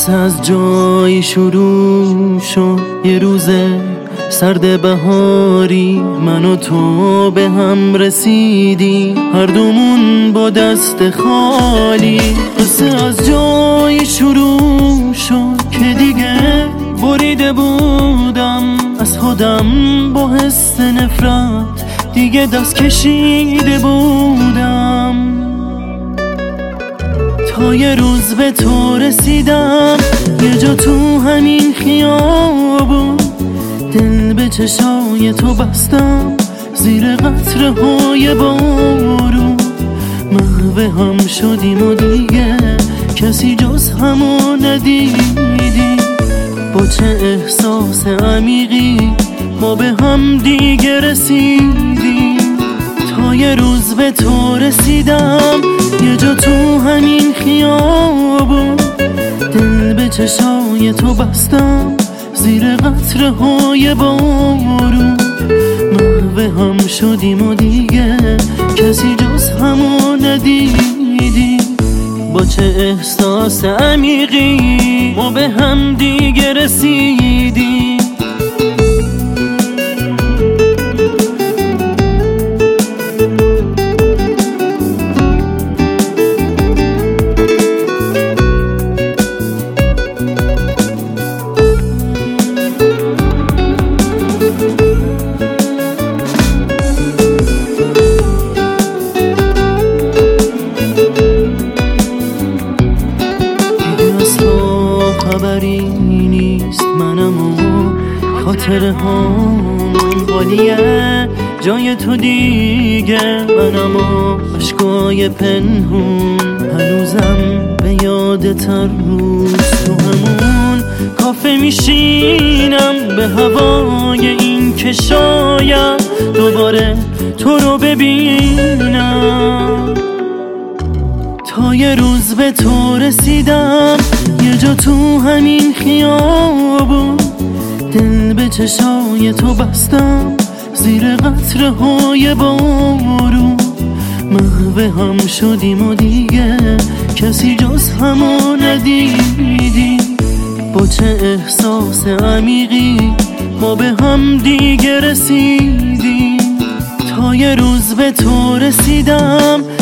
قصه از جایی شروع شد. یه روز سرد بهاری من و تو به هم رسیدی، هر دومون با دست خالی. قصه از جایی شروع شد که دیگه بریده بودم از خودم، با حس نفرت دیگه دست کشیده بودم. تا یه روز به تو رسیدم، یه جا تو همین خیابون دل به چشای تو بستم، زیر قطره های بارون محو هم شدیم و دیگه کسی جز همو ندیدیم. با چه احساس عمیقی ما به هم دیگه رسیدیم. تا یه روز به تو رسیدم، یه جا تو همین خیابون دل به چشای تو بستم، زیر قطره های بارون محو هم شدیم و دیگه کسی جز همو ندیدیم. با چه احساس عمیقی ما به هم دیگه رسیدیم. خبری نیست منم و خاطره هامون خالیه، جای تو دیگه منم و عشقای پنهون. هنوزم به یادت هر روز تو همون کافه میشینم، به هوای این که شاید دوباره تو رو ببینم. تا یه روز به تو رسیدم، یه جا تو همین خیابون دل به چشای تو بستم، زیر قطره های بارون محو هم شدیم و دیگه کسی جز همو ندیدیم. با چه احساس عمیقی ما به هم دیگه رسیدیم. تا یه روز به تو رسیدم،